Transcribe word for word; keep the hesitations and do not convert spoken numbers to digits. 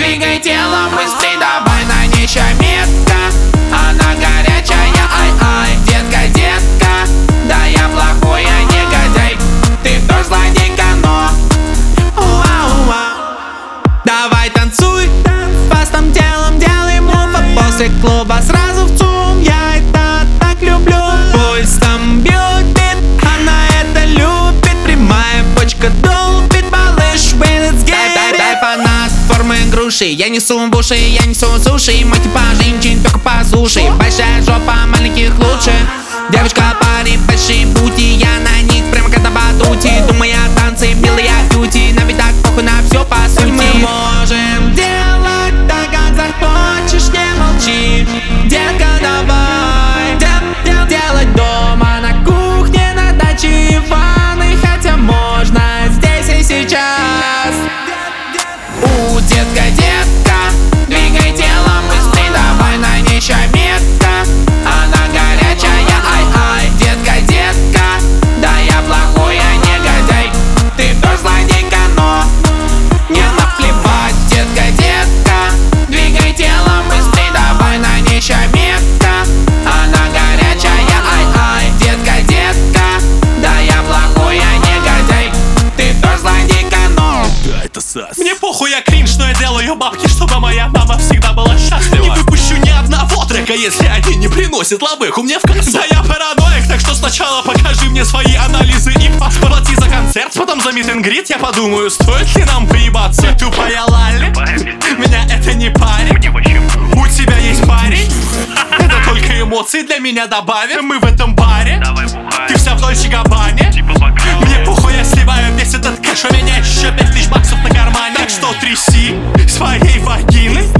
Двигай телом быстрей, давай на ней ща метка. Она горячая, ай-ай, детка, детка. Да я плохой, я негодяй, ты тоже злодейка, но уа-уа. Давай танцуй, фастом телом делай мув, а после клуба сразу в ЦУМ. Я это так люблю. Пусть там бьет бит, она это любит. Прямая почка долбит, малыш, when it's get it. Дай фанат формы груши, я несу в уши, я несу суши. Мой типаж женщин только послушай. Большая жопа, маленьких лучше. Девочка, парень, большие бути, я на них прямо как на батуте. Думая танцы, милая кьюти, нам ведь так похуй на все по сути. Мы можем делать так, как захочешь, не молчи. Детка, давай дел, дел, делать дома, на кухне, на даче и в ванной. Хотя можно здесь и сейчас. У, детка, детка, двигай телом быстрей, давай на ней ща метка. Она горячая, ай-ай, детка, детка. Да я плохой, я негодяй, ты тоже злодейка, но не наплевать. Детка, детка, двигай телом быстрей, давай на ней ща метка. Она горячая, ай-ай, детка, детка. Да я плохой, я негодяй, ты тоже злодейка, но Да, это сас. Мне похуй, я кринж, но я делаю бабки, чтобы моя мама всегда была счастлива. Не выпущу ни одного трека, если они не приносят лавыху мне в кассу. Да я параноик, так что сначала покажи мне свои анализы и плати за концерт, потом за мит энд грит. Я подумаю, стоит ли нам поебаться. Тупая лали, меня это не парит. У тебя есть парень? Это только эмоции для меня добавим. Мы в этом баре, ты вся в Дольче Габбане. Мне похуй, я сливаю весь этот кэш, у меня еще пять тысяч баксов на кармане. Так что тряси своей вагины,